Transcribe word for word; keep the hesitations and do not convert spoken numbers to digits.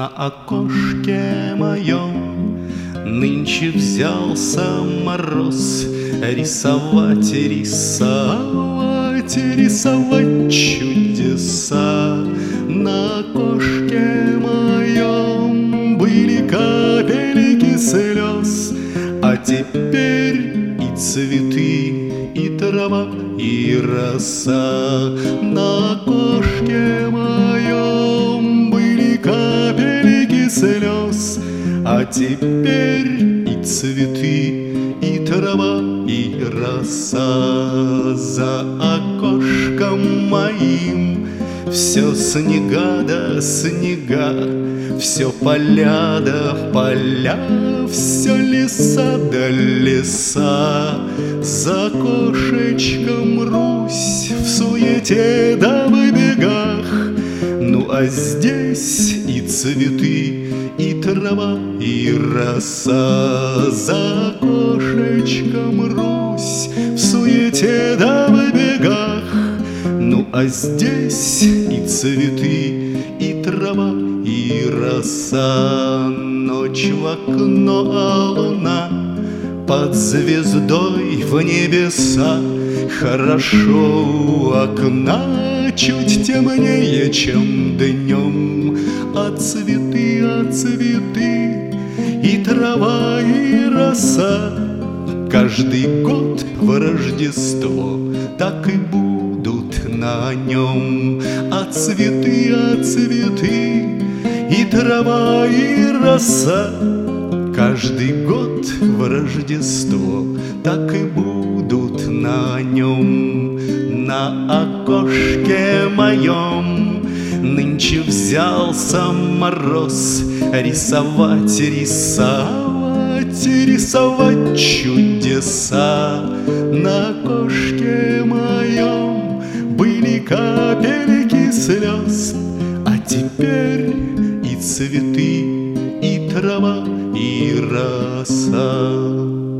На окошке моем нынче взялся мороз рисовать, рисовать, рисовать чудеса. На окошке моем были капельки слез, а теперь и цветы, и трава, и роса. На окошке моем были капельки слез, а теперь и цветы, и трава, и роса. За окошком моим все снега да снега, все поля да поля, все леса да леса. За окошечком Русь в суете да в бегах, ну а здесь и цветы, и трава, и роса. За окошечком Русь в суете да в бегах, ну а здесь и цветы, и трава, и роса. Ночь в окно, а луна под звездой в небеса. Хорошо у окна, чуть темнее, чем днем. А цветы, а цветы, и трава, и роса каждый год в Рождество так и будут на нем. А цветы, а цветы, и трава, и роса каждый год в Рождество так и будут на нем. На окошке моем нынче взялся мороз рисовать, рисовать, рисовать чудеса. На окошке моем были капельки слез, а теперь и цветы, и трава, и роса.